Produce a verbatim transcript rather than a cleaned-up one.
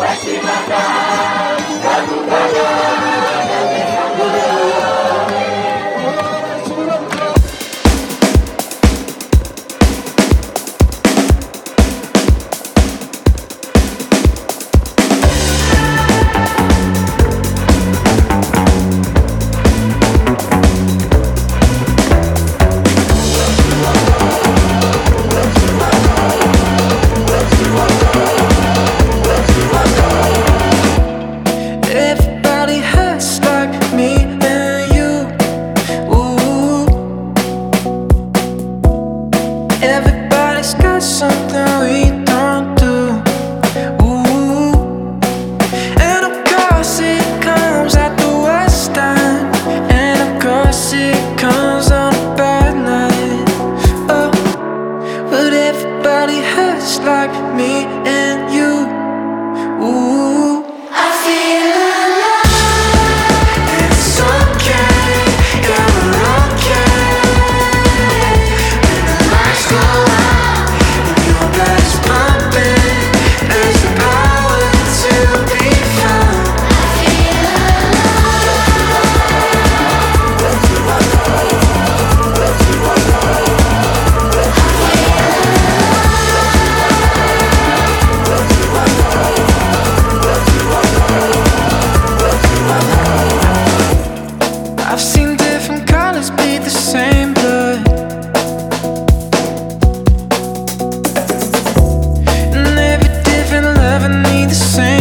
Everybody's got something we don't do. Ooh. And of course it comes at the worst time, and of course it comes on a bad night. Oh, but everybody hurts like me and you. Ooh. I feel alive. It's okay, you're okay. When the lights go out and your blood is pumping, there's the power to be found. I feel I've seen different colors bleed the same blood, and every different lover need the same